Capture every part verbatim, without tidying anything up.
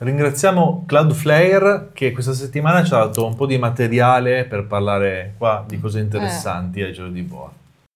Ringraziamo Cloudflare che questa settimana ci ha dato un po' di materiale per parlare qua di cose interessanti eh. al giorno di boa.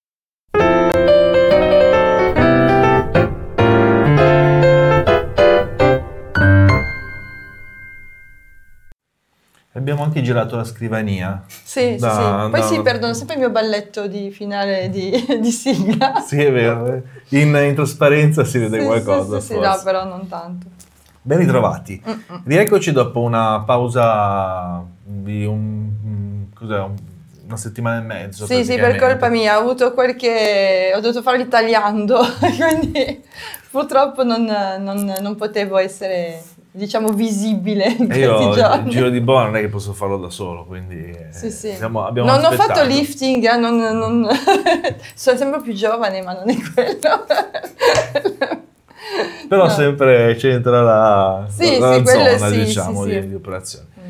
Abbiamo anche girato la scrivania. Sì, da, sì, sì. Poi da... si perdono sempre il mio balletto di finale di, di sigla. Sì, è vero. In, in trasparenza si vede sì, qualcosa. Sì, sì, sì, no, però non tanto. Ben ritrovati. Mm-mm. Rieccoci dopo una pausa di un, cos'è, un, una settimana e mezzo. Sì, sì, per colpa mia. Ho avuto qualche... Ho dovuto fare il tagliando, quindi purtroppo non, non, non potevo essere... diciamo visibile in e io giorni. Il giro di boa non è che posso farlo da solo, quindi sì, sì. Siamo, abbiamo non aspettato. ho fatto lifting, eh, non, non... sono sempre più giovane, ma non è quello. Però no. Sempre c'entra la, sì, la, sì, la zona, sì, diciamo, sì, di, sì. di operazione. Mm.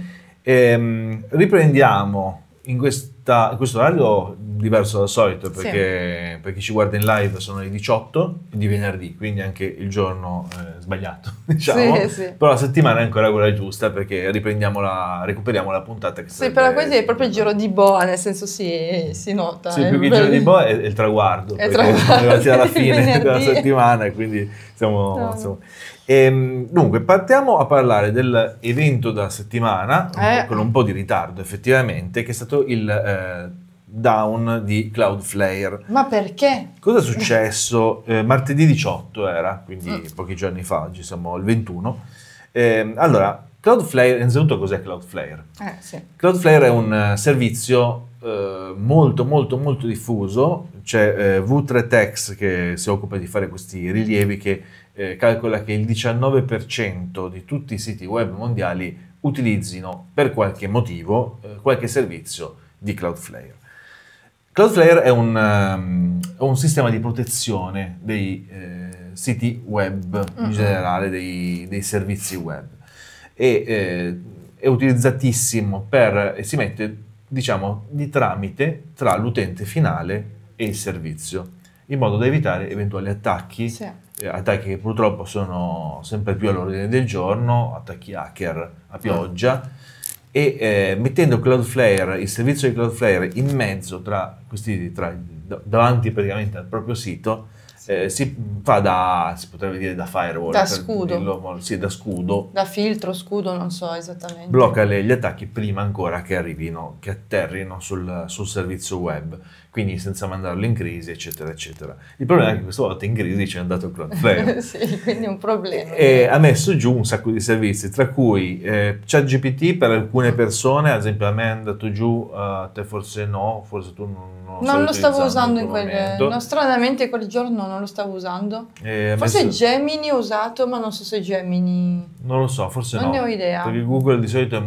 E, riprendiamo in, questa, in questo orario diverso dal solito, perché sì. per chi ci guarda in live sono le diciotto di venerdì, quindi anche il giorno eh, sbagliato, diciamo. Sì, sì. Però la settimana è ancora quella giusta, perché riprendiamo la, recuperiamo la puntata che Sì, però questo è proprio il giro di boa, nel senso si, si nota. Sì, più che il giro di boa è, è il traguardo, è perché traguardo. siamo arrivati alla fine della settimana e quindi siamo... No, siamo... E, dunque, partiamo a parlare dell'evento della settimana, eh. con un po' di ritardo effettivamente, che è stato il eh, down di Cloudflare. Ma perché? Cosa è successo? Eh, martedì diciotto era, quindi mm. pochi giorni fa, oggi siamo al ventuno. Eh, allora, Cloudflare, innanzitutto cos'è Cloudflare? Eh, sì. Cloudflare è un uh, servizio uh, molto molto molto diffuso, c'è uh, V tre Tex che si occupa di fare questi rilievi che uh, calcola che il diciannove per cento di tutti i siti web mondiali utilizzino per qualche motivo uh, qualche servizio di Cloudflare. Cloudflare è un, um, un sistema di protezione dei uh, siti web, in mm-hmm. generale dei, dei servizi web. E eh, è utilizzatissimo per, e si mette, diciamo, di tramite tra l'utente finale e il servizio, in modo da evitare eventuali attacchi, sì. eh, attacchi che purtroppo sono sempre più all'ordine del giorno, attacchi hacker a pioggia, mm. e eh, mettendo Cloudflare, il servizio di Cloudflare in mezzo tra questi, tra, davanti praticamente al proprio sito, Eh, si fa da, si potrebbe dire da firewall, da per scudo, dirlo, sì, da scudo, da filtro, scudo, non so esattamente. Blocca le, gli attacchi prima ancora che arrivino, che atterrino sul, sul servizio web, quindi senza mandarlo in crisi, eccetera, eccetera. Il problema è che questa volta in crisi ci è andato Cloudflare. Sì, quindi è un problema. E ha messo giù un sacco di servizi, tra cui eh, ChatGPT per alcune persone, ad esempio a me è andato giù, a te forse no, forse tu non, non, non lo stavo usando in quel momento. No, stranamente quel giorno non lo stavo usando. Eh, forse messo... Gemini ho usato, ma non so se Gemini... Non lo so, forse non no. Ne ho idea. Perché Google di solito è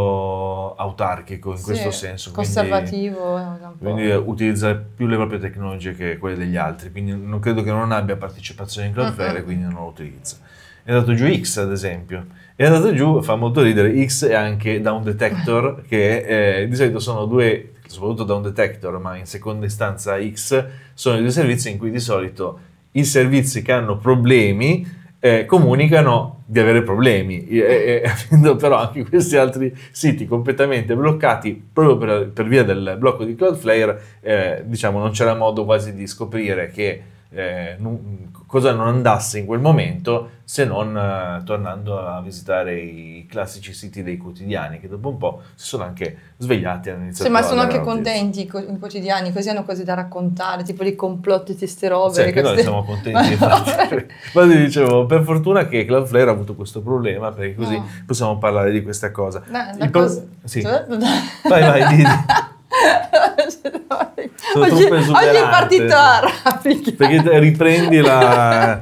molto autarchico in sì, questo senso. Conservativo. Quindi, quindi utilizza più le proprie tecnologie che quelle degli altri. Quindi non credo che non abbia partecipazione in Cloudflare, uh-huh. quindi non lo utilizza. È andato giù X, ad esempio. È andato giù, fa molto ridere, X è anche Down Detector, che eh, di solito sono due, soprattutto Down Detector, ma in seconda istanza X, sono i due servizi in cui di solito i servizi che hanno problemi Eh, comunicano di avere problemi, e, e, avendo però anche questi altri siti completamente bloccati proprio per, per via del blocco di Cloudflare, eh, diciamo non c'era modo quasi di scoprire che eh, non, cosa non andasse in quel momento, se non eh, tornando a visitare i classici siti dei quotidiani, che dopo un po' si sono anche svegliati e hanno iniziato sì, ma a sono anche notizia. Contenti i quotidiani, così hanno cose da raccontare, tipo di complotti e queste robe. Sì, anche queste... noi siamo contenti, infatti. Infatti dicevo, per fortuna che Cloudflare ha avuto questo problema, perché così no. possiamo parlare di questa cosa. No, pro... cosa... Sì. Vai, vai, di... Sono oggi, oggi è partito a raffica. Perché riprendi la...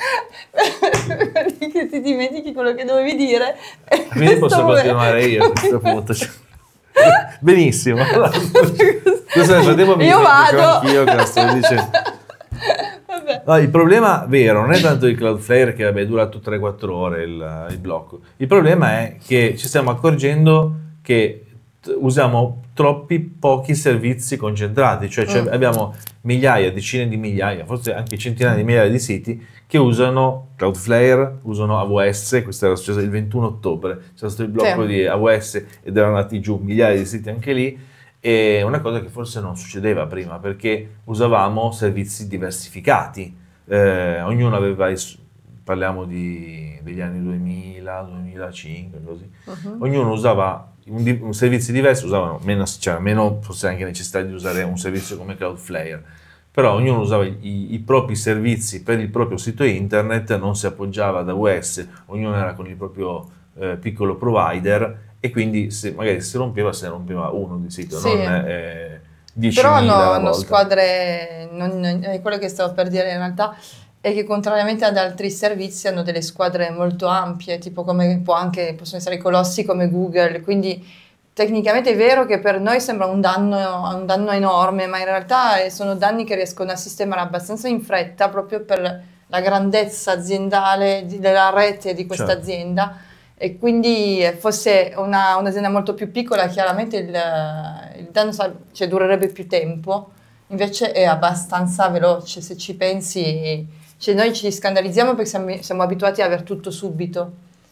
che ti dimentichi quello che dovevi dire. Quindi posso continuare io a questo punto. Benissimo. Questo nel frattempo mi io vado. Anch'io che lo sto dicendo. No, il problema vero non è tanto il Cloudflare che vabbè, è durato tre quattro ore il, il blocco. Il problema è che ci stiamo accorgendo che usiamo troppi pochi servizi concentrati, cioè, cioè Mm. abbiamo migliaia, decine di migliaia, forse anche centinaia di migliaia di siti che usano Cloudflare, usano A W S. Questo era successo il ventuno ottobre, c'è stato il blocco Sì. di A W S ed erano andati giù migliaia di siti anche lì, e una cosa che forse non succedeva prima, perché usavamo servizi diversificati, eh, ognuno aveva i su- parliamo di, degli anni duemila, duemilacinque, così. Mhm. Ognuno usava un, di- un servizi diversi, usavano meno, c'era meno forse anche necessità di usare un servizio come Cloudflare, però ognuno usava i, i propri servizi per il proprio sito internet, non si appoggiava ad A W S, ognuno era con il proprio eh, piccolo provider, e quindi se, magari si rompeva, se ne rompeva uno di sito, Sì. non eh, Però hanno, diecimila alla hanno volta. squadre, non, è quello che stavo per dire in realtà, è che contrariamente ad altri servizi hanno delle squadre molto ampie, tipo come può anche, possono essere colossi come Google, quindi tecnicamente è vero che per noi sembra un danno, un danno enorme, ma in realtà eh, sono danni che riescono a sistemare abbastanza in fretta proprio per la grandezza aziendale di- della rete di questa Certo. azienda. E quindi eh, fosse una- un'azienda molto più piccola, chiaramente il, il danno sa- cioè, durerebbe più tempo, invece è abbastanza veloce, se ci pensi, cioè, noi ci scandalizziamo perché siamo, siamo abituati ad aver tutto subito,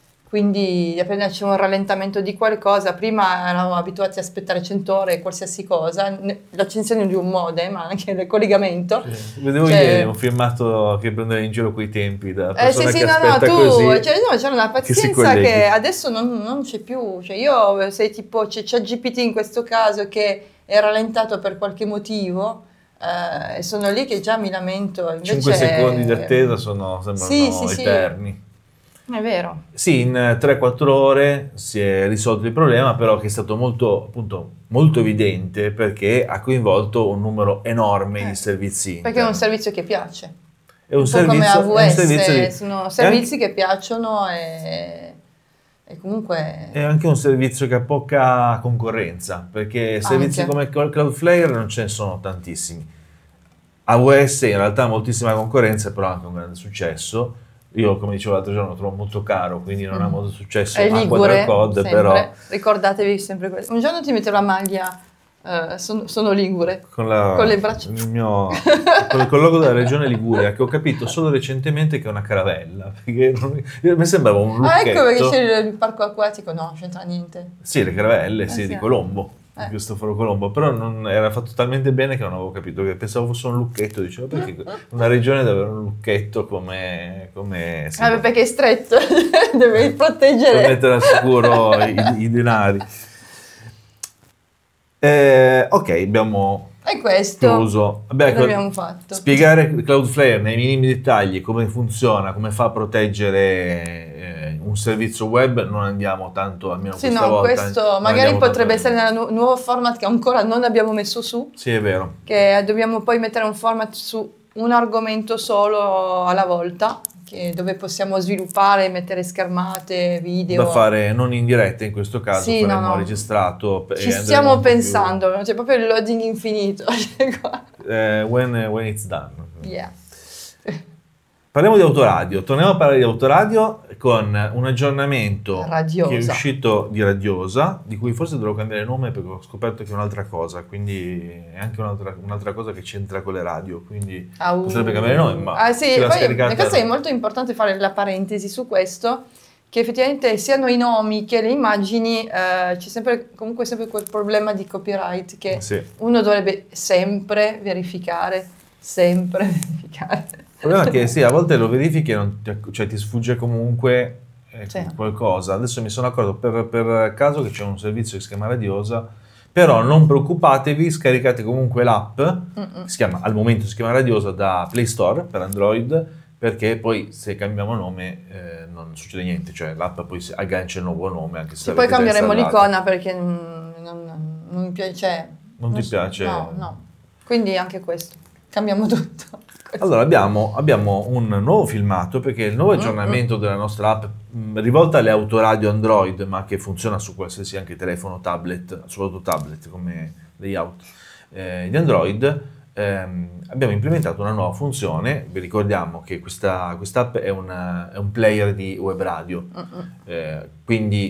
quindi appena c'è un rallentamento di qualcosa, prima eravamo abituati a aspettare cento ore qualsiasi cosa, ne- l'accensione di un modem, ma anche il collegamento. Sì. Vedevo Cioè- ieri un filmato che prendeva in giro quei tempi da Eh sì, persona sì, che no, no, aspetta tu, così, cioè, no, c'era una che si pazienza che, colleghi. adesso non, non c'è più, cioè io, se tipo c'è ChatGPT in questo caso che è rallentato per qualche motivo, eh, e sono lì che già mi lamento, invece... cinque secondi di attesa sono, Sì, sembrano sì, sì. eterni. È vero. Sì, in tre quattro ore si è risolto il problema, però che è stato molto, appunto, molto evidente, perché ha coinvolto un numero enorme Eh, di servizi Perché è un interni. servizio che piace. È un Un po' come servizio, è un A W S, servizio di- sono è servizi anche- che piacciono e, e comunque... È anche un servizio che ha poca concorrenza, perché servizi Anche. come Cloud- Cloudflare non ce ne sono tantissimi. A W S in realtà ha moltissima concorrenza, però ha anche un grande successo. Io, come dicevo l'altro giorno, lo trovo molto caro, quindi non ha Mm. molto successo. È Ha ligure, Quadracode, sempre. però Ricordatevi sempre questo. Un giorno ti metterò la maglia, eh, sono, sono ligure, con, la- con le braccia... il mio, con, col logo della regione Liguria, che ho capito solo recentemente che è una caravella, perché non- mi sembrava un Ah, ecco perché lucchetto. c'è il, il parco acquatico, no, non c'entra niente. Sì, le caravelle, Eh, sì, sì. di Colombo, di Eh. Cristoforo Colombo, però non, era fatto talmente bene che non avevo capito, che pensavo fosse un lucchetto, dicevo, perché una regione deve avere un lucchetto come... come sì, Ah, perché è stretto, devi per proteggere. mettere al sicuro i, i denari. Eh, ok, abbiamo E questo chiuso. Vabbè, ecco, l'abbiamo fatto. spiegare Cloudflare nei minimi dettagli come funziona, come fa a proteggere eh, un servizio web, non andiamo tanto, almeno Sì, questa no, volta. questo non magari andiamo potrebbe tanto- essere nel nu- nuovo format che ancora non abbiamo messo su, Sì, è vero. che dobbiamo poi mettere un format su un argomento solo alla volta, che- dove possiamo sviluppare, mettere schermate, video. Da fare non in diretta in questo caso, Sì, faremo no, no. registrato. e Ci andremo stiamo un po' più- pensando, c'è proprio il loading infinito. Cioè, qua. eh, when, when it's done. Yeah. Parliamo di autoradio, torniamo a parlare di autoradio con un aggiornamento Radiosa. che è uscito di Radiosa, di cui forse dovrò cambiare nome perché ho scoperto che è un'altra cosa, quindi è anche un'altra, un'altra cosa che c'entra con le radio, quindi Au. potrebbe cambiare nome, ma Ah, sì, chi l'ha poi scaricata- questo è molto importante fare la parentesi su questo, che effettivamente siano i nomi che le immagini, eh, c'è sempre, comunque sempre quel problema di copyright che Sì. uno dovrebbe sempre verificare, sempre verificare. Il problema è che sì, a volte lo verifichi e non ti, acc- cioè ti sfugge comunque eh, Sì. qualcosa. Adesso mi sono accorto per, per caso che c'è un servizio che si chiama Radiosa, però non preoccupatevi, scaricate comunque l'app, Mm-mm. che si chiama, al momento si chiama Radiosa da Play Store per Android, perché poi se cambiamo nome eh, non succede niente, cioè l'app poi si aggancia il nuovo nome anche se Sì, poi l'avete già cambieremo installato. l'icona perché non, non- non mi piace. Non ti so- piace? No, no. Quindi anche questo. Cambiamo tutto. Allora abbiamo, abbiamo un nuovo filmato perché il nuovo aggiornamento della nostra app mh, rivolta alle autoradio Android, ma che funziona su qualsiasi anche telefono, tablet, soprattutto tablet come layout eh, di Android, ehm, abbiamo implementato una nuova funzione. Vi ricordiamo che questa app è, una- è un player di web radio, Mm-mm. eh, quindi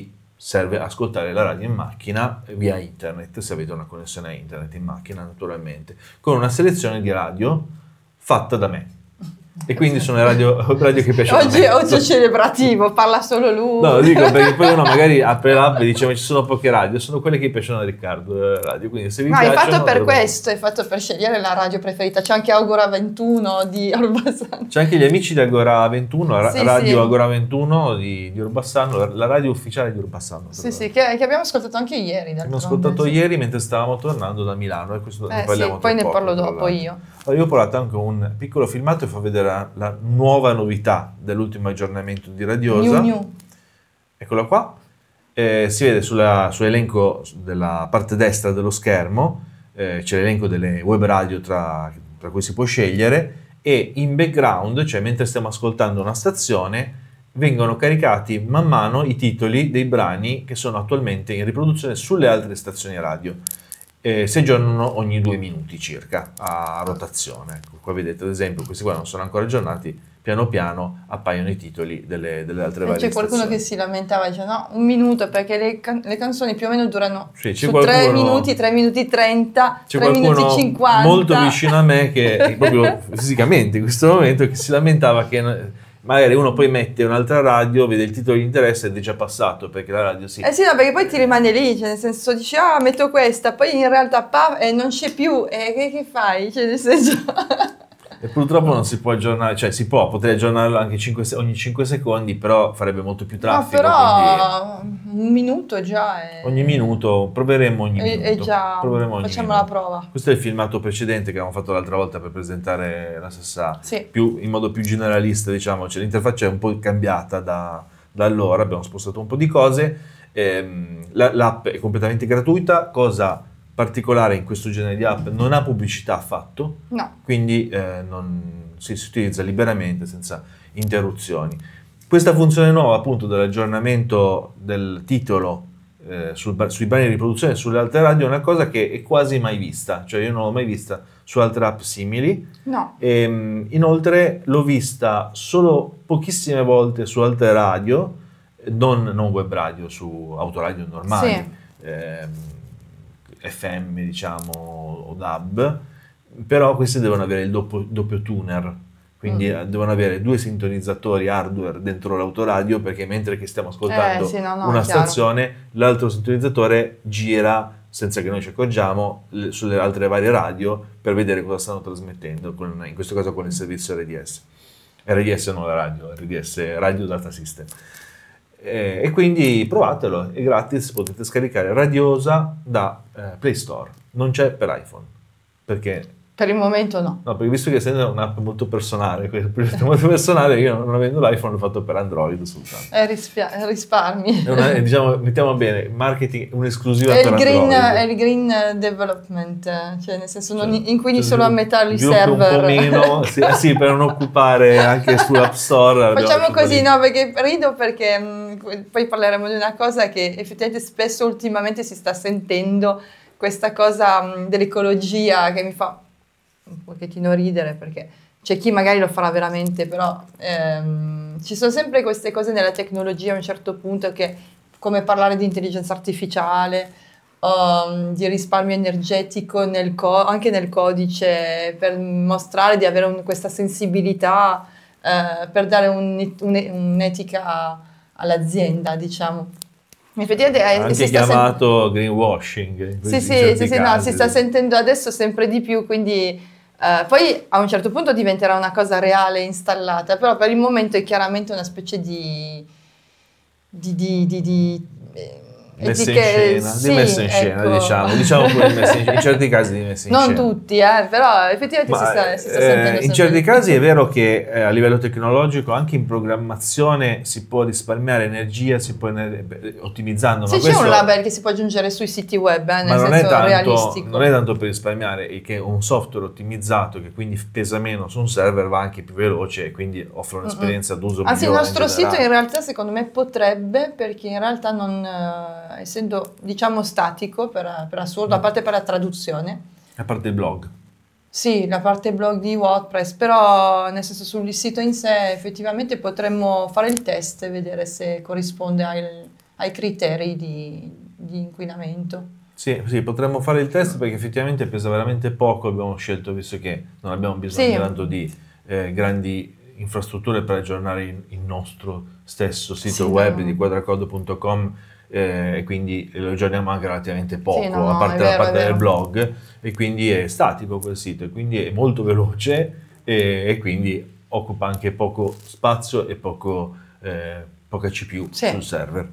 serve ascoltare la radio in macchina via internet, se avete una connessione a internet in macchina naturalmente, con una selezione di radio fatta da me. E quindi sono le radio, radio che piacciono oggi, a me. oggi è celebrativo, parla solo lui. No, lo dico perché poi uno magari apre l'app e dice ma ci sono poche radio, sono quelle che piacciono a Riccardo, le radio, quindi se vi No, è piacciono... fatto per dovrebbe- questo, è fatto per scegliere la radio preferita. C'è anche Agora ventuno di Orbassano. C'è anche gli amici di Agora ventuno, ra- Sì, Radio sì. Agora ventuno di, di Urbassano, la, la radio ufficiale di Urbassano. Sì, sì, che, che abbiamo ascoltato anche ieri. Abbiamo d'altronde, ascoltato sì. ieri mentre stavamo tornando da Milano e questo ne Eh parliamo sì, tra poi ne poco, parlo tra dopo l'altro. io. Allora, io ho portato anche un piccolo filmato e fa vedere la, la nuova novità dell'ultimo aggiornamento di Radiosa. New, new. Eccola qua. Eh, si vede sulla- sull'elenco della parte destra dello schermo, eh, c'è l'elenco delle web radio tra, tra cui si può scegliere e in background, cioè mentre stiamo ascoltando una stazione, vengono caricati man mano i titoli dei brani che sono attualmente in riproduzione sulle altre stazioni radio. Eh, si aggiornano ogni due minuti circa a rotazione. Ecco, qua vedete ad esempio, questi qua non sono ancora aggiornati, piano piano appaiono i titoli delle, delle altre E varie c'è qualcuno stazioni. che si lamentava, dice no, un minuto, perché le, can- le canzoni più o meno durano Sì, c'è su qualcuno- tre minuti, tre minuti trenta, C'è tre minuti qualcuno cinquanta. molto vicino a me che proprio fisicamente in questo momento che si lamentava che magari uno poi mette un'altra radio, vede il titolo di interesse ed è già passato perché la radio si... Eh sì, no, perché poi ti rimane lì, cioè nel senso dici, ah, metto questa, poi in realtà pa, e non c'è più, e che, che fai? Cioè nel senso... E purtroppo non si può aggiornare, cioè si può, potrei aggiornarlo anche cinque se- ogni cinque secondi, però farebbe molto più No, traffico, però un minuto già è... quindi ogni minuto, proveremo ogni è, minuto. è già... proveremo ogni facciamo minuto. la prova. Questo è il filmato precedente che avevamo fatto l'altra volta per presentare la stessa, Sì. più, in modo più generalista, diciamo, cioè, l'interfaccia è un po' cambiata da, da allora, abbiamo spostato un po' di cose, ehm, la- l'app è completamente gratuita, cosa particolare in questo genere di app, non ha pubblicità affatto, No. quindi eh, non, si, si utilizza liberamente senza interruzioni. Questa funzione nuova appunto dell'aggiornamento del titolo eh, sul ba- sui brani di riproduzione e sulle altre radio è una cosa che è quasi mai vista, cioè io non l'ho mai vista su altre app simili. No. E, mh, inoltre l'ho vista solo pochissime volte su altre radio, non, non web radio, su autoradio normali, Sì. ehm, F M diciamo o D A B, però queste devono avere il doppio, doppio tuner, quindi Mm. eh, devono avere due sintonizzatori hardware dentro l'autoradio perché mentre che stiamo ascoltando Eh, sì, no, no, una è chiaro. stazione, l'altro sintonizzatore gira senza che noi ci accorgiamo le- sulle altre varie radio per vedere cosa stanno trasmettendo, con- in questo caso con il servizio R D S. R D S non la radio, R D S Radio Data System. Eh, e quindi provatelo, è gratis, potete scaricare Radiosa da eh, Play Store, non c'è per iPhone, perché, Per il momento no. no, perché visto che essendo un'app molto personale, questo progetto molto personale, io non avendo l'iPhone l'ho fatto per Android soltanto. È rispia- risparmi. È una, è, diciamo, mettiamo bene, marketing, un'esclusiva È il, per green, Android. è il green development, cioè nel senso non Cioè, inquini cioè, solo a svilu- metà il sviluppi server. un po' meno, sì, eh sì, per non occupare anche sull'App Store. abbiamo Facciamo fatto così, lì. no, perché rido perché mh, poi parleremo di una cosa che effettivamente spesso ultimamente si sta sentendo, questa cosa mh, dell'ecologia che mi fa un pochettino ridere perché c'è chi magari lo farà veramente, però ehm, ci sono sempre queste cose nella tecnologia a un certo punto che, come parlare di intelligenza artificiale, um, di risparmio energetico nel co- anche nel codice, per mostrare di avere un- questa sensibilità, eh, per dare un- un- un'etica all'azienda, diciamo. Effettivamente eh, Anche si sta sen- chiamato greenwashing. in sì, questi- sì, in certi sì, sì, no, casi. si sta sentendo adesso sempre di più, quindi eh, poi a un certo punto diventerà una cosa reale installata, però per il momento è chiaramente una specie di... di, di, di, di eh, Messa in etiche- scena, sì, di messa in scena, ecco. diciamo, diciamo pure di messa in, in certi casi di messa in Non scena. tutti, eh, però effettivamente si Ma, sta, si sta eh, sentendo in sempre certi di più. casi è vero che eh, a livello tecnologico anche in programmazione si può risparmiare energia, si può ener- beh, ottimizzando, Sì, ma c'è questo, un label che si può aggiungere sui siti web, eh, nel ma non è, senso tanto, realistico. non è tanto per risparmiare, è che un software ottimizzato che quindi pesa meno su un server va anche più veloce e quindi offre un'esperienza d'uso Anzi, il migliore nostro in sito generale. in realtà secondo me potrebbe, perché in realtà non, eh, essendo diciamo statico per, per assurdo, a parte per la traduzione, A parte il blog. sì, la parte blog di WordPress, però nel senso sul sito in sé effettivamente potremmo fare il test e vedere se corrisponde al- ai criteri di, di inquinamento. Sì, sì, potremmo fare il test perché effettivamente pesa veramente poco, abbiamo scelto, visto che non abbiamo bisogno Sì. tanto di eh, grandi infrastrutture per aggiornare il, il nostro stesso sito Sì, web no. di quadracode punto com eh, e quindi lo aggiorniamo anche relativamente poco, Sì, no, a no, parte è la vero, parte è del vero. blog, e quindi è statico quel sito, e quindi è molto veloce e, e quindi occupa anche poco spazio e poco, eh, poca C P U Sì. sul server.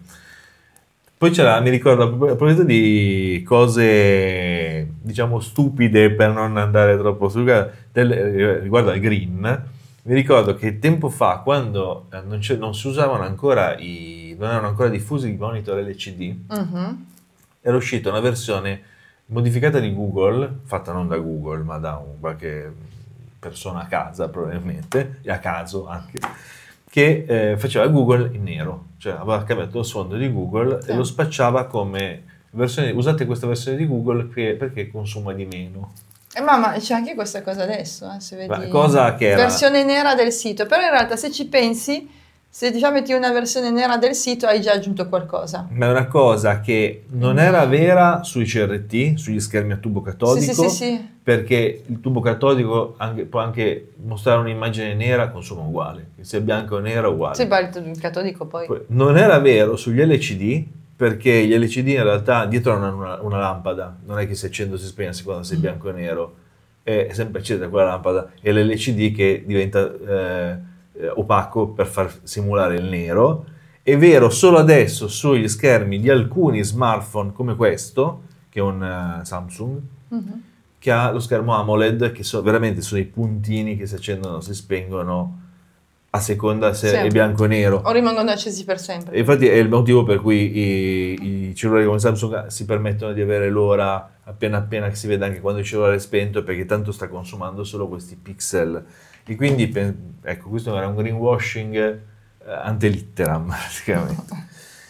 Poi c'era, mi ricordo, a proposito di cose, diciamo, stupide per non andare troppo su, del, eh, riguardo al green, mi ricordo che tempo fa, quando eh, non, c'è- non si usavano ancora i, non erano ancora diffusi i monitor L C D, Mhm. era uscita una versione modificata di Google, fatta non da Google, ma da un, qualche persona a casa probabilmente, e a caso anche, che eh, faceva Google in nero, cioè aveva cambiato lo sfondo di Google Sì. e lo spacciava come versione, usate questa versione di Google che- perché consuma di meno. Eh, ma, ma c'è anche questa cosa adesso, eh, se vedi. Ma cosa che era- Versione nera del sito, però in realtà se ci pensi, se diciamo metti una versione nera del sito hai già aggiunto qualcosa. Ma è una cosa che non Quindi- era vera sui C R T, sugli schermi a tubo catodico, Sì, sì, sì, sì. perché il tubo catodico anche- può anche mostrare un'immagine nera, consuma uguale, che sia bianco o nero uguale. Sì, beh, il il catodico poi. Poi, non era vero sugli L C D, perché gli L C D in realtà dietro hanno una, una lampada, non è che si accende o si spegne a seconda se è bianco o nero, è sempre accesa quella lampada, e l'L C D che diventa eh, eh, opaco per far simulare il nero. È vero solo adesso sugli schermi di alcuni smartphone come questo, che è un eh, Samsung, Mhm. che ha lo schermo AMOLED, che sono veramente sono i puntini che si accendono o si spengono a seconda se Sì. è bianco o nero. O rimangono accesi per sempre. E infatti è il motivo per cui i, i cellulari come Samsung si permettono di avere l'ora appena appena che si vede anche quando il cellulare è spento, perché tanto sta consumando solo questi pixel. E quindi, pe- ecco, questo era un greenwashing eh, ante litteram, praticamente.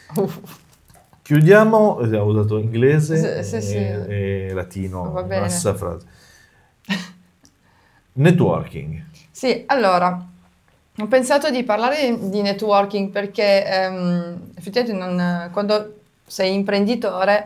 Chiudiamo, abbiamo usato inglese Sì, e, sì, sì. e latino, Va in bene. una stessa frase. Networking. Sì, allora, ho pensato di parlare di networking perché ehm, effettivamente non- quando sei imprenditore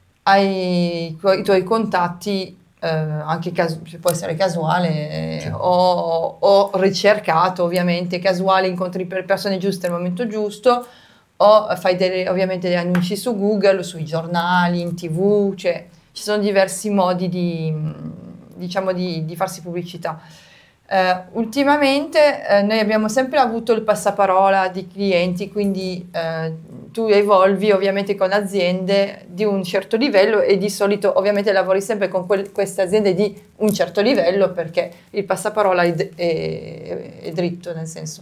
hai i tuoi, i tuoi contatti, eh, anche casu- può essere casuale eh, Sì. o, o ricercato, ovviamente, casuale, incontri per persone giuste al momento giusto, o fai delle- ovviamente degli annunci su Google, sui giornali, in T V, cioè ci sono diversi modi di, diciamo, di, di farsi pubblicità. Eh, ultimamente eh, noi abbiamo sempre avuto il passaparola di clienti, quindi eh, tu evolvi ovviamente con aziende di un certo livello e di solito ovviamente lavori sempre con quel- queste aziende di un certo livello perché il passaparola è, d- è- è dritto, nel senso.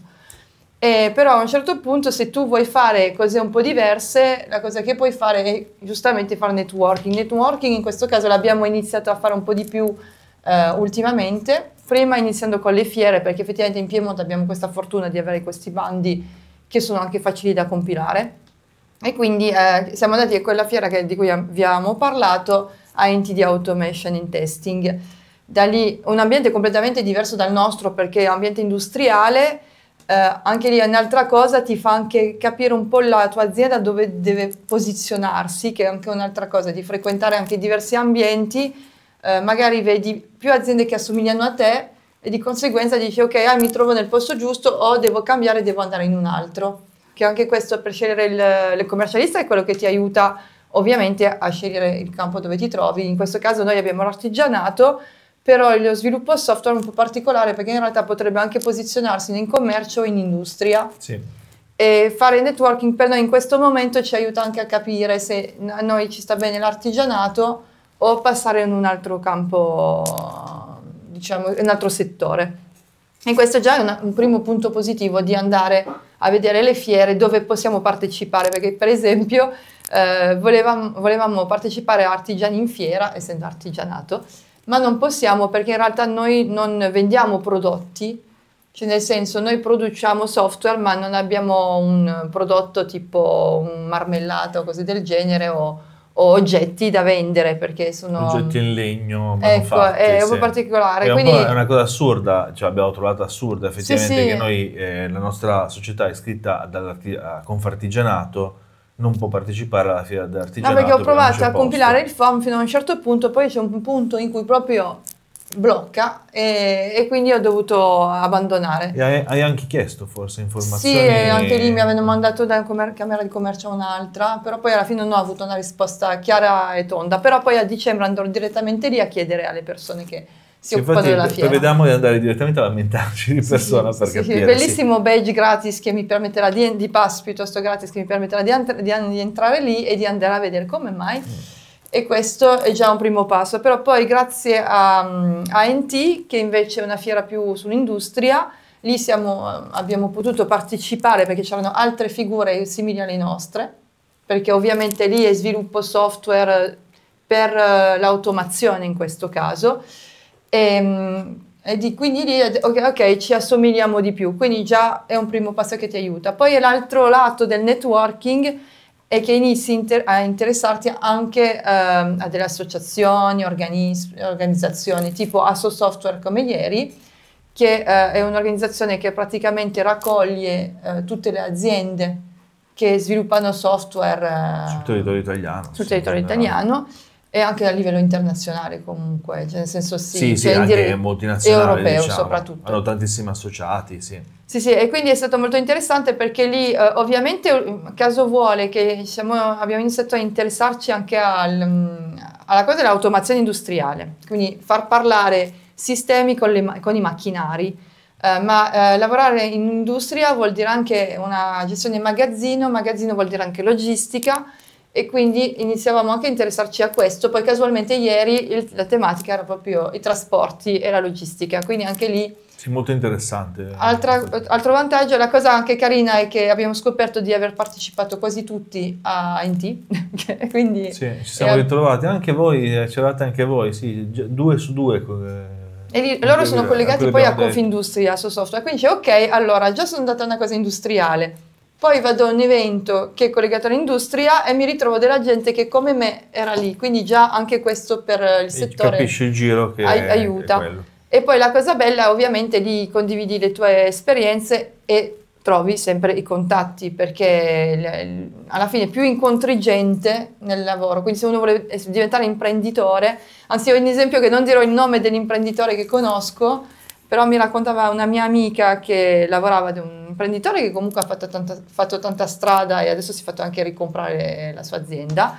Eh, però a un certo punto, se tu vuoi fare cose un po' diverse, la cosa che puoi fare è giustamente fare networking. Networking in questo caso l'abbiamo iniziato a fare un po' di più eh, ultimamente, prima iniziando con le fiere, perché effettivamente in Piemonte abbiamo questa fortuna di avere questi bandi che sono anche facili da compilare. E quindi eh, siamo andati a quella fiera che- di cui am- vi avevamo parlato, a N T D Automation in Testing. Da lì un ambiente completamente diverso dal nostro perché è un ambiente industriale. Eh, anche lì è un'altra cosa, ti fa anche capire un po' la tua azienda dove deve posizionarsi, che è anche un'altra cosa, di frequentare anche diversi ambienti, eh, magari vedi più aziende che assomigliano a te e di conseguenza dici ok, ah, mi trovo nel posto giusto o devo cambiare, devo andare in un altro. Che anche questo per scegliere il, il commercialista è quello che ti aiuta ovviamente a scegliere il campo dove ti trovi. In questo caso noi abbiamo l'artigianato, però lo sviluppo software è un po' particolare perché in realtà potrebbe anche posizionarsi in commercio o in industria. Sì. E fare networking per noi in questo momento ci aiuta anche a capire se a noi ci sta bene l'artigianato o passare in un altro campo, diciamo, in un altro settore. E questo già è una- un primo punto positivo di andare a vedere le fiere dove possiamo partecipare, perché per esempio eh, volevamo, volevamo partecipare a Artigiani in Fiera, essendo artigianato, ma non possiamo perché in realtà noi non vendiamo prodotti, cioè nel senso noi produciamo software ma non abbiamo un prodotto tipo un marmellato o cose del genere o, o oggetti da vendere perché sono... Oggetti in legno Ecco, manufatti, è un sì. po' particolare, È un quindi... po' è una cosa assurda, cioè abbiamo trovato assurda effettivamente Sì, sì. che noi, eh, la nostra società è iscritta dall'arti- a Confartigianato, non può partecipare alla fiera No, dell'artigianato. perché ho perché non provato c'è a compilare il posto. form fino a un certo punto, poi c'è un punto in cui proprio blocca e, e quindi ho dovuto abbandonare. E hai, hai anche chiesto forse Sì, informazioni? e anche lì mi avevano mandato da commer- Camera di Commercio a un'altra, però poi alla fine non ho avuto una risposta chiara e tonda, però poi a dicembre andrò direttamente lì a chiedere alle persone che si Sì, occupano infatti della pre- fiera. prevediamo di andare direttamente a lamentarci di Sì, sì, persona sì, per sì, sì. capire. Bellissimo badge gratis che mi permetterà di, di pass piuttosto gratis che mi permetterà di, ant- di an- di entrare lì e di andare a vedere come mai. E questo è già un primo passo, però poi grazie a, a N T, che invece è una fiera più sull'industria, lì siamo, abbiamo potuto partecipare perché c'erano altre figure simili alle nostre, perché ovviamente lì è sviluppo software per eh, l'automazione in questo caso. E, e di, quindi lì ok, ok, ci assomigliamo di più, quindi già è un primo passo che ti aiuta. Poi l'altro lato del networking è che inizi inter- a interessarti anche ehm, a delle associazioni, organis- organizzazioni tipo Asso Software come ieri, che eh, è un'organizzazione che praticamente raccoglie eh, tutte le aziende che sviluppano software Sul eh, territorio italiano, sul sì, in territorio generale. italiano e anche a livello internazionale comunque, cioè nel senso sì, Sì, sì, cioè in anche dire- multinazionali, europeo diciamo. Hanno soprattutto. tantissimi associati, sì. Sì, sì, e quindi è stato molto interessante perché lì eh, ovviamente eh, caso vuole che siamo- abbiamo iniziato a interessarci anche al, mm, alla cosa dell'automazione industriale, quindi far parlare sistemi con, le ma- con i macchinari, eh, ma eh, lavorare in industria vuol dire anche una gestione magazzino, magazzino vuol dire anche logistica e quindi iniziavamo anche a interessarci a questo, poi casualmente ieri il- la tematica era proprio i trasporti e la logistica, quindi anche lì Sì, molto interessante. Altra- altro vantaggio, la cosa anche carina è che abbiamo scoperto di aver partecipato quasi tutti a N T, quindi Sì, ci e, siamo ritrovati, anche voi, eh, c'eravate anche voi, sì, gi- due su due. co- eh, e lì- con loro cui sono abbiamo- a collegati cui poi a abbiamo detto. Confindustria su software, quindi dice ok, allora già sono andata a una cosa industriale, poi vado a un evento che è collegato all'industria e mi ritrovo della gente che come me era lì, quindi già anche questo per il E settore capisci il giro che ai- è, è aiuta. quello. E poi la cosa bella, ovviamente, lì condividi le tue esperienze e trovi sempre i contatti, perché l- alla fine più incontri gente nel lavoro, quindi se uno vuole es- diventare imprenditore, anzi ho un esempio che non dirò il nome dell'imprenditore che conosco, però mi raccontava una mia amica che lavorava di un imprenditore che comunque ha fatto tanta, fatto tanta strada e adesso si è fatto anche ricomprare la sua azienda,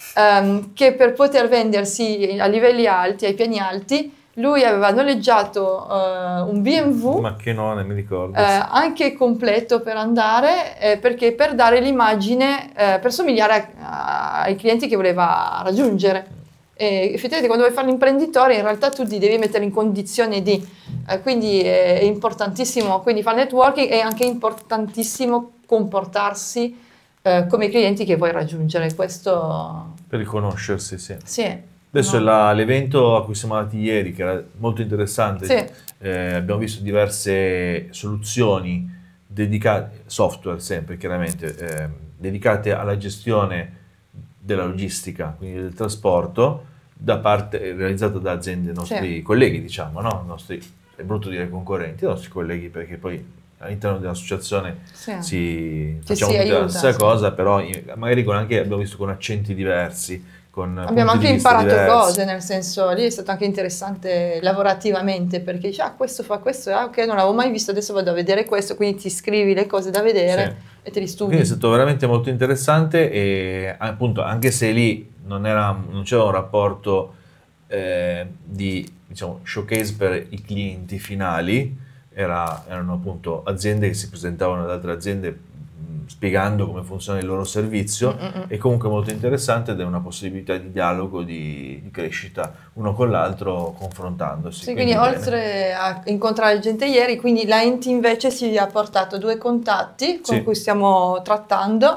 ehm, che per poter vendersi a livelli alti, ai piani alti, lui aveva noleggiato eh, un B M Un W macchinone, mi ricordo. eh, sì. anche completo per andare, eh, perché per dare l'immagine, eh, per somigliare a- ai clienti che voleva raggiungere. E effettivamente quando vuoi fare l'imprenditore in realtà tu ti devi mettere in condizione di, eh, quindi è, è importantissimo, quindi fare networking è anche importantissimo comportarsi eh, come i clienti che vuoi raggiungere, questo Per riconoscersi, sì. sì, Adesso è no. la- l'evento a cui siamo andati ieri, che era molto interessante. Sì, Eh, abbiamo visto diverse soluzioni dedicate, software sempre chiaramente, eh, dedicate alla gestione della logistica, quindi del trasporto, da parte, realizzata da aziende nostri sì, colleghi, diciamo, no? Nostri, è brutto dire concorrenti, nostri colleghi, perché poi all'interno dell'associazione sì, si, ci facciamo si tutti la aiuta, stessa sì. cosa, però in- magari con anche, abbiamo visto con accenti diversi, con Abbiamo punti di anche vista imparato diversi. cose, nel senso, lì è stato anche interessante lavorativamente, perché dici, ah, questo fa questo, ah, ok, non l'avevo mai visto, adesso vado a vedere questo, quindi ti scrivi le cose da Sì. vedere e te li Quindi è studi. stato veramente molto interessante e appunto anche se lì non, era, non c'era un rapporto eh, di diciamo, showcase per i clienti finali, era- erano appunto aziende che si presentavano ad altre aziende mh, spiegando come funziona il loro Mm, servizio, mm, mm. è comunque molto interessante ed è una possibilità di dialogo, di, di crescita uno con l'altro confrontandosi, Sì, quindi quindi bene. oltre a incontrare gente ieri, quindi la Enti invece ci ha portato due contatti con Sì. cui stiamo trattando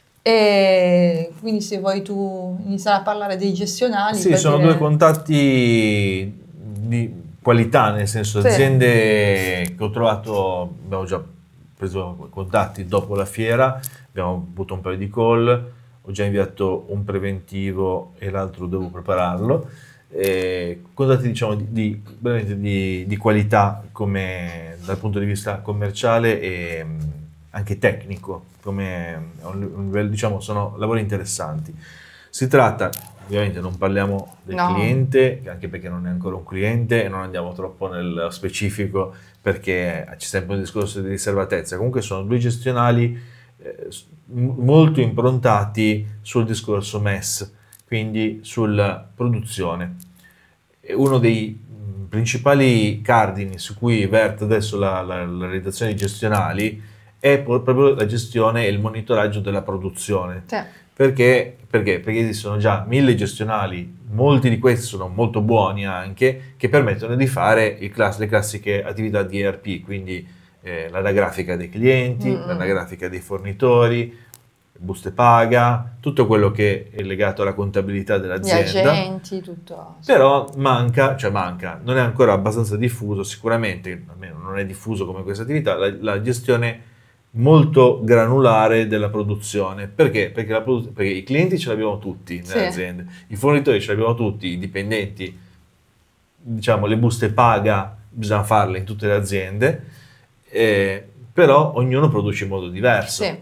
e quindi se vuoi tu iniziare a parlare dei gestionali, Sì, per sono due dire... contatti di qualità, nel senso Sì, aziende che ho trovato, abbiamo già preso contatti dopo la fiera, abbiamo avuto un paio di call, ho già inviato un preventivo e l'altro devo prepararlo. Eh, contatti diciamo di, di- veramente di, di qualità come dal punto di vista commerciale e mh, anche tecnico, come un, un livello, diciamo, sono lavori interessanti. Si tratta, ovviamente non parliamo del No. cliente, anche perché non è ancora un cliente e non andiamo troppo nel specifico perché c'è sempre un discorso di riservatezza. Comunque sono due gestionali eh, molto improntati sul discorso M E S, quindi sulla produzione. Uno dei principali cardini su cui verte adesso la, la, la realizzazione di gestionali è proprio la gestione e il monitoraggio della produzione. Sì. Perché? Perché? Perché esistono già mille gestionali, molti di questi sono molto buoni anche, che permettono di fare il class- le classiche attività di E R P, quindi eh, l'anagrafica dei clienti, Mm-mm. l'anagrafica dei fornitori, buste paga, tutto quello che è legato alla contabilità Gli dell'azienda. agenti, tutto. Però manca, cioè manca, non è ancora abbastanza diffuso, sicuramente, almeno non è diffuso come questa attività, la, la gestione molto granulare della produzione. Perché? Perché, la produ- perché i clienti ce l'abbiamo tutti nelle Sì. aziende, i fornitori ce l'abbiamo tutti, i dipendenti, diciamo le buste paga bisogna farle in tutte le aziende, eh, però ognuno produce in modo diverso, Sì.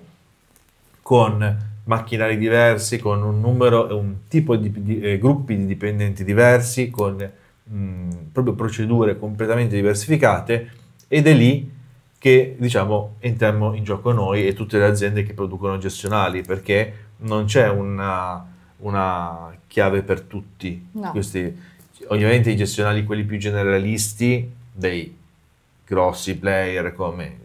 con macchinari diversi, con un numero e un tipo di, di eh, gruppi di dipendenti diversi, con mh, proprio procedure completamente diversificate, ed è lì che, diciamo, entriamo in gioco noi e tutte le aziende che producono gestionali, perché non c'è una, una chiave per tutti. No. Questi, ovviamente i gestionali, quelli più generalisti, dei grossi player come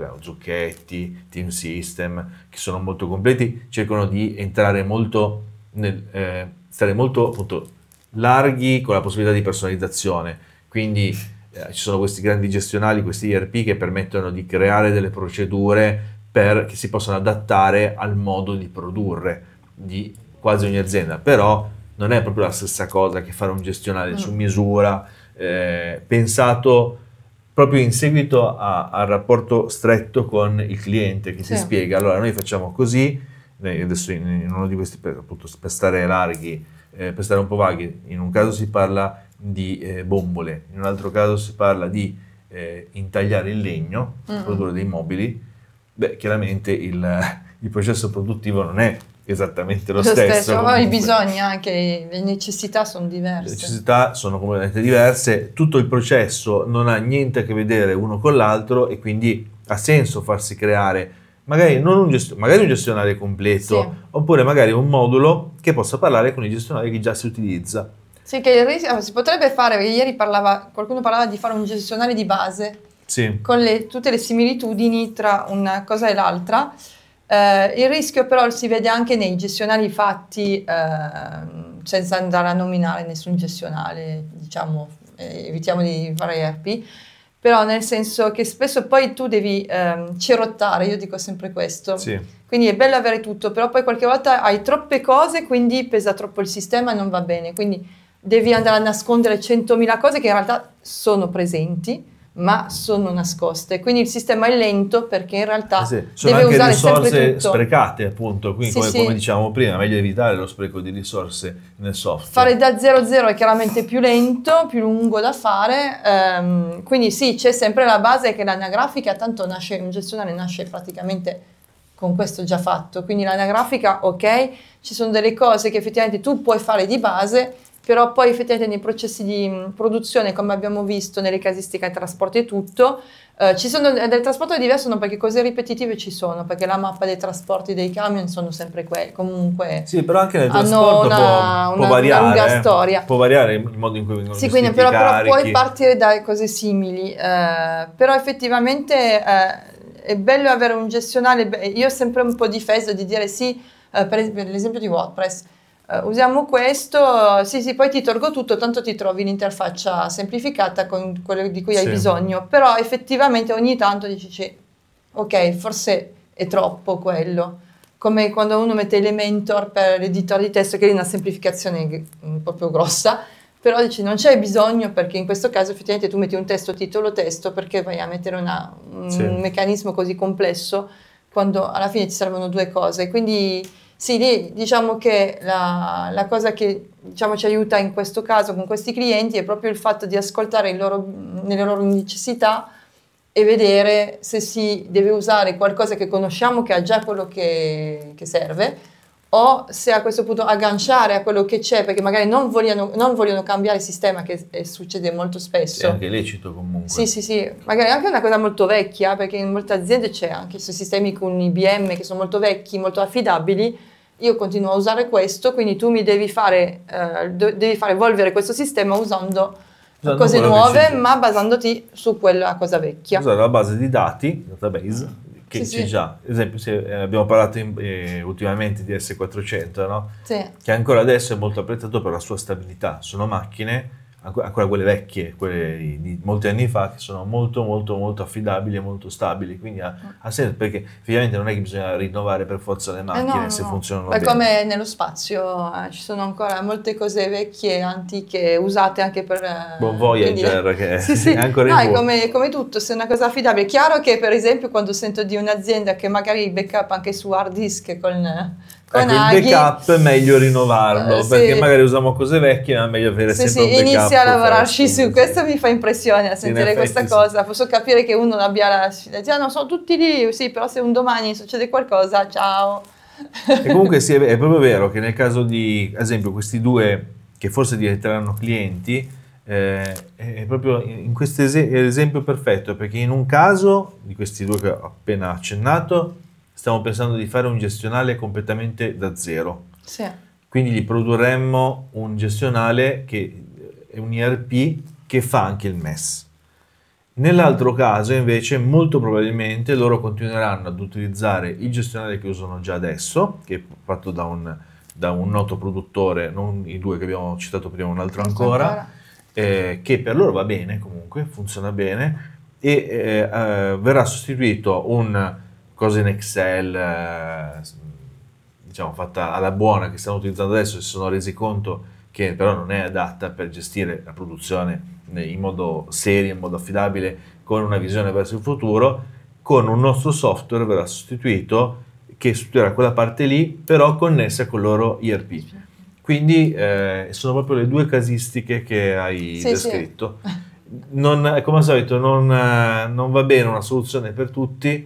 Zucchetti, Team System, che sono molto completi, cercano di entrare molto nel, eh, stare molto appunto larghi con la possibilità di personalizzazione. Quindi eh, ci sono questi grandi gestionali, questi E R P che permettono di creare delle procedure per, che si possono adattare al modo di produrre di quasi ogni azienda, però non è proprio la stessa cosa che fare un gestionale Mm. su misura, eh, pensato proprio in seguito a- al rapporto stretto con il cliente, che Sì. ti spiega, allora noi facciamo così, noi adesso in, in uno di questi, per, appunto, per stare larghi, eh, per stare un po' vaghi, in un caso si parla di eh, bombole, in un altro caso si parla di eh, intagliare il legno, Mm-mm. produrre dei mobili. Beh, chiaramente il, il processo produttivo non è esattamente lo, Lo stesso. stesso, poi i comunque. bisogni anche, le necessità sono Le diverse. necessità sono completamente diverse, tutto il processo non ha niente a che vedere uno con l'altro e quindi ha senso farsi creare magari, non un, gestio- magari un gestionale completo, Sì. oppure magari un modulo che possa parlare con il gestionale che già si utilizza. Sì, che il rischio si potrebbe fare, perché ieri parlava, qualcuno parlava di fare un gestionale di base Sì, con le- tutte le similitudini tra una cosa e l'altra. Eh, il rischio però si vede anche nei gestionali fatti, ehm, senza andare a nominare nessun gestionale, diciamo, eh, evitiamo di fare E R P, però nel senso che spesso poi tu devi ehm, cerottare, io dico sempre questo. sì. Quindi è bello avere tutto, però poi qualche volta hai troppe cose, quindi pesa troppo il sistema e non va bene. Quindi devi andare a nascondere centomila cose che in realtà sono presenti, ma sono nascoste. Quindi il sistema è lento perché in realtà Eh sì, sono deve anche usare sempre risorse tutto. sprecate, appunto, quindi Sì, come, sì. come dicevamo prima, è meglio evitare lo spreco di risorse nel software. Fare da zero a zero è chiaramente più lento, più lungo da fare, ehm, quindi sì, c'è sempre la base che l'anagrafica, tanto nasce, un gestionale nasce praticamente con questo già fatto, quindi l'anagrafica, ok, ci sono delle cose che effettivamente tu puoi fare di base, però poi effettivamente nei processi di mh, produzione, come abbiamo visto nelle casistiche ai trasporti e tutto, eh, ci sono del trasporto è diverso, non perché cose ripetitive ci sono, perché la mappa dei trasporti dei camion sono sempre quelle, comunque Sì, però anche nel hanno trasporto una, può, una- può una variare, lunga eh. storia. Può variare il modo in cui vengono Sì, gestiti quindi però, i però puoi carichi. partire da cose simili, eh, però effettivamente eh, è bello avere un gestionale, be- io ho sempre un po' difeso di dire sì, eh, per, es- per l'esempio di WordPress, eh, usiamo questo, sì sì, poi ti tolgo tutto, tanto ti trovi l'interfaccia semplificata con quello di cui hai Sì. bisogno, però effettivamente ogni tanto dici, sì, ok, forse è troppo quello. Come quando uno mette Elementor per l'editore di testo, che è una semplificazione che- un po' più grossa, però dici non c'è bisogno perché in questo caso effettivamente tu metti un testo, titolo, testo, perché vai a mettere una- un Sì. meccanismo così complesso quando alla fine ti servono due cose. Quindi sì, lì diciamo che la, la cosa che diciamo, ci aiuta in questo caso con questi clienti è proprio il fatto di ascoltare il loro, le loro necessità e vedere se si deve usare qualcosa che conosciamo che ha già quello che, che serve, o se a questo punto agganciare a quello che c'è, perché magari non vogliono, non vogliono cambiare il sistema, che eh, succede molto spesso. È anche lecito comunque. Sì, sì, sì, magari anche una cosa molto vecchia, perché in molte aziende c'è anche questi sistemi con I B M che sono molto vecchi, molto affidabili. Io continuo a usare questo, quindi tu mi devi fare, eh, devi fare evolvere questo sistema usando, usando cose nuove, ma basandoti su quella cosa vecchia. Usare la base di dati, database, che sì, c'è sì. già. Ad esempio, se, eh, abbiamo parlato in, eh, ultimamente di S quattrocento, no? Sì. Che ancora adesso è molto apprezzato per la sua stabilità. Sono macchine, ancora quelle vecchie, quelle di, di molti anni fa, che sono molto molto molto affidabili e molto stabili, quindi ha, ha senso, perché effettivamente non è che bisogna rinnovare per forza le macchine, eh no, se no. funzionano È bene. come nello spazio, eh, ci sono ancora molte cose vecchie, antiche, usate anche per... Eh, Bon Voyager, quindi, che sì, sì. è ancora no, in è volo. come, come tutto, se è una cosa affidabile. È chiaro che per esempio quando sento di un'azienda che magari backup anche su hard disk con... Ecco, il backup è meglio rinnovarlo, uh, sì. perché magari usiamo cose vecchie, ma è meglio avere sì, sempre sì, un backup. inizia a lavorarci fresco, su questo, mi fa impressione a sentire effetti, questa sì. cosa. Posso capire che uno abbia la ah, no, sono tutti lì, sì, però se un domani succede qualcosa, ciao. E comunque sì, è proprio vero che nel caso di, ad esempio, questi due che forse diventeranno clienti, eh, è proprio in questo es- è l'esempio perfetto, perché in un caso di questi due che ho appena accennato, stiamo pensando di fare un gestionale completamente da zero. Sì. Quindi gli produrremmo un gestionale che è un I R P che fa anche il M E S. Nell'altro caso, invece, molto probabilmente loro continueranno ad utilizzare il gestionale che usano già adesso, che è fatto da un, da un noto produttore, non i due che abbiamo citato prima, un altro ancora, ancora. Eh, che per loro va bene comunque, funziona bene, e eh, eh, verrà sostituito un cosa in Excel, eh, diciamo fatta alla buona, che stanno utilizzando adesso, si sono resi conto che però non è adatta per gestire la produzione in modo serio, in modo affidabile, con una visione verso il futuro. Con un nostro software verrà sostituito, che sostituirà quella parte lì, però connessa con il loro I R P. Quindi eh, sono proprio le due casistiche che hai sì, descritto. Sì. Non, come al solito non, non va bene una soluzione per tutti.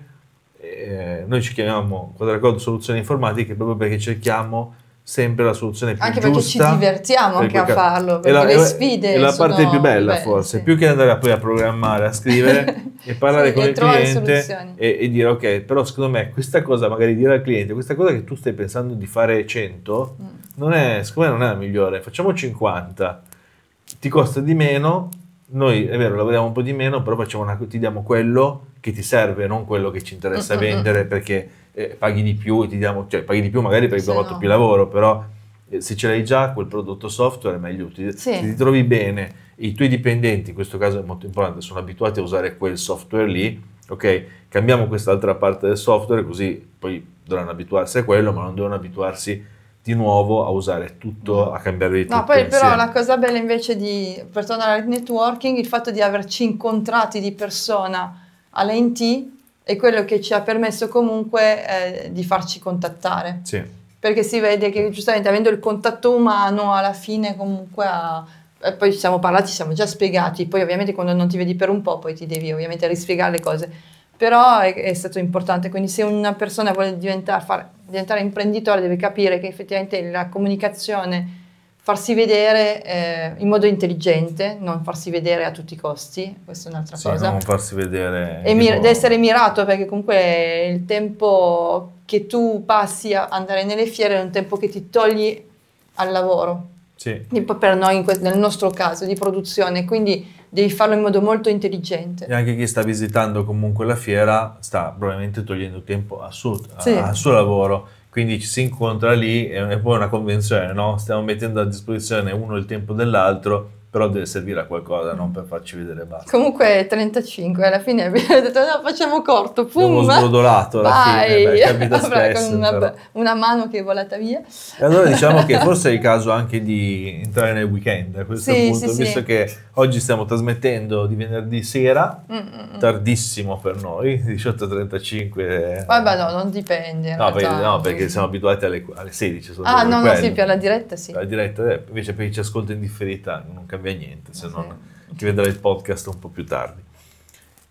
Eh, noi ci chiamiamo Quadracode Soluzioni Informatiche proprio perché cerchiamo sempre la soluzione più anche giusta. Perché ci divertiamo anche a farlo, perché la, le sfide è la sono parte più bella belle, forse, sì. più che andare poi a programmare, a scrivere e parlare sì, con e il cliente e, e dire ok, però secondo me questa cosa, magari dire al cliente, questa cosa che tu stai pensando di fare cento, mm. non è, secondo me non è la migliore, facciamo cinquanta, ti costa di meno, noi è vero lavoriamo un po' di meno, però facciamo una, ti diamo quello che ti serve, non quello che ci interessa mm-hmm. vendere, perché eh, paghi di più e ti diamo, cioè paghi di più magari perché abbiamo fatto no. più lavoro, però eh, se ce l'hai già quel prodotto software è meglio utile. Sì. Se ti trovi bene, i tuoi dipendenti, in questo caso è molto importante, sono abituati a usare quel software lì, ok, cambiamo quest'altra parte del software così poi dovranno abituarsi a quello, ma non devono abituarsi di nuovo a usare tutto, a cambiare di tutto. No, poi insieme. però la cosa bella invece di, per tornare al networking, il fatto di averci incontrati di persona all'A N T è quello che ci ha permesso comunque eh, di farci contattare. Sì. Perché si vede che giustamente avendo il contatto umano alla fine comunque ha, e poi ci siamo parlati, ci siamo già spiegati, poi ovviamente quando non ti vedi per un po' poi ti devi ovviamente rispiegare le cose, però è, è stato importante, quindi se una persona vuole diventare, far, diventare imprenditore deve capire che effettivamente la comunicazione, farsi vedere eh, in modo intelligente, non farsi vedere a tutti i costi, questa è un'altra sì, cosa. Non farsi vedere. E mir- deve essere mirato, perché comunque il tempo che tu passi a andare nelle fiere è un tempo che ti togli al lavoro. Sì. Per noi, in que- nel nostro caso, di produzione, quindi devi farlo in modo molto intelligente. E anche chi sta visitando comunque la fiera sta probabilmente togliendo tempo al suo, sì. al suo lavoro. Quindi ci si incontra lì, è poi una convenzione, no? Stiamo mettendo a disposizione uno il tempo dell'altro, però deve servire a qualcosa, non per farci vedere basta. Comunque trentacinque, alla fine abbiamo detto no, facciamo corto, pum! Abbiamo sbrodolato alla vai. fine, beh, capita spesso. Con una, una mano che è volata via. E allora diciamo che forse è il caso anche di entrare nel weekend a questo sì, punto, sì, visto sì. che oggi stiamo trasmettendo di venerdì sera, Mm-mm. tardissimo per noi, diciotto e trentacinque. Vabbè no, non dipende. No, perché, no, perché siamo abituati alle, alle sedici. Ah no, no, sì, per la diretta sì. La diretta, eh, invece per chi ci ascolta in differita non cambia niente, se non sì. chi vedrà il podcast un po' più tardi.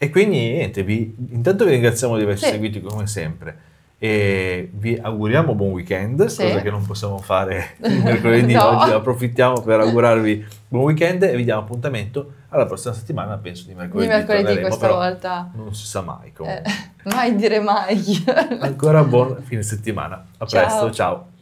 E quindi niente, vi, intanto vi ringraziamo di averci Sì. seguiti come sempre e vi auguriamo buon weekend, Sì. cosa che non possiamo fare il mercoledì. No. Oggi approfittiamo per augurarvi buon weekend e vi diamo appuntamento alla prossima settimana, penso di mercoledì. Di mercoledì torneremo, questa però volta. non si sa mai comunque. Eh, mai dire mai. Ancora buon fine settimana, a Ciao. presto, ciao.